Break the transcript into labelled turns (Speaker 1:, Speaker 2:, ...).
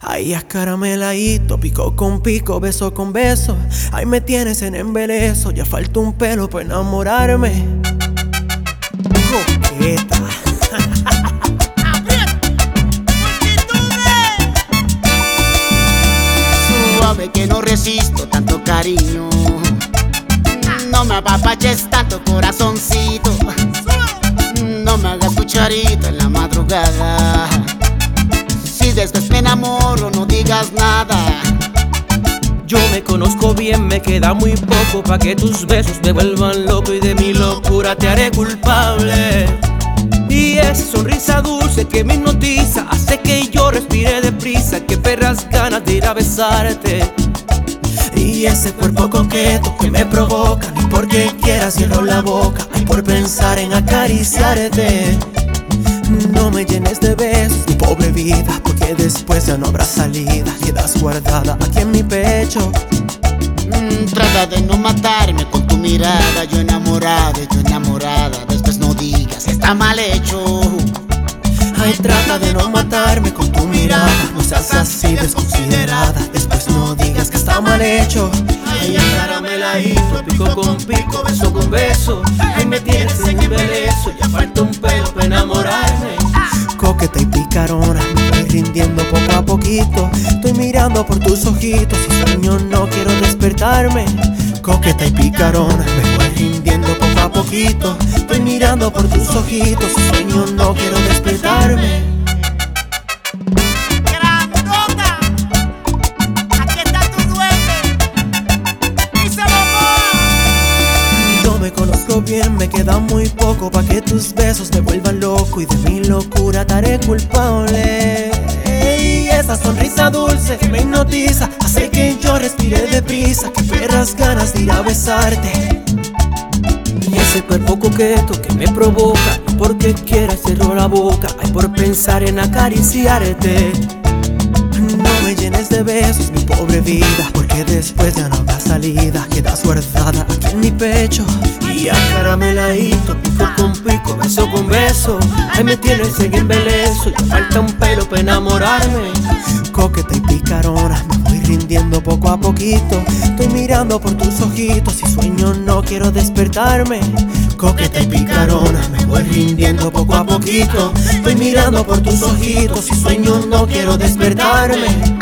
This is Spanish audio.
Speaker 1: Ay, acarameladito, pico con pico, beso con beso. Ahí me tienes en embeleso, ya falta un pelo para enamorarme. Coqueta.
Speaker 2: Suave que no resisto tanto cariño. No me apapaches tanto, corazoncito. No me hagas cucharita en la madrugada. Si después me enamoro, no digas nada.
Speaker 1: Yo me conozco bien, me queda muy poco pa' que tus besos me vuelvan loco y de mi locura te haré culpable. Y esa sonrisa dulce que me hipnotiza hace que yo respire deprisa, que perras ganas de ir a besarte. Y ese cuerpo coqueto que me provoca, ni porque quiera cierro la boca, ay, por pensar en acariciarte. No me llenes de besos, mi pobre vida, porque después ya no habrá salida. Quedas guardada aquí en mi pecho.
Speaker 2: Trata de no matarme con tu mirada. Yo enamorada, después no digas que está mal hecho.
Speaker 1: Ay, trata de no matarme con tu mirada. No seas así desconsiderada, después no digas que está mal hecho. Ay, acarameladito, pico con pico, beso con beso. Ay, me tienes en embeleso, ya falta un pelo para enamorarme. Coqueta y picarona, me voy rindiendo poco a poquito. Estoy mirando por tus ojitos y sueño, no quiero despertarme. Coqueta y picarona, me voy rindiendo poco a poquito. Estoy mirando por tus ojitos y sueño, no quiero despertarme.
Speaker 2: ¡Grandota! Aquí está tu duende. ¡Díselo, amor!
Speaker 1: Yo me conozco bien, me queda muy poco pa' que tus besos me vuelvan loco y de mi locura te haré culpable. Y esa sonrisa dulce que me hipnotiza hace que yo respire deprisa, que perras ganas de ir a besarte. Y ese cuerpo coqueto que me provoca, no porque quiera cierro la boca, ay, por pensar en acariciarte. No me llenes de besos, mi pobre vida, porque después ya no habrá salida. Quedas guardada aquí en mi pecho. Y acarameladito, pico con pico, beso con beso. Ahí me tienes en embeleso, ya falta un pelo para enamorarme. Coqueta y picarona, me voy rindiendo poco a poquito. Estoy mirando por tus ojitos y sueño, no quiero despertarme. Coqueta y picarona, me voy rindiendo poco a poquito. Estoy mirando por tus ojitos y sueño, no quiero despertarme.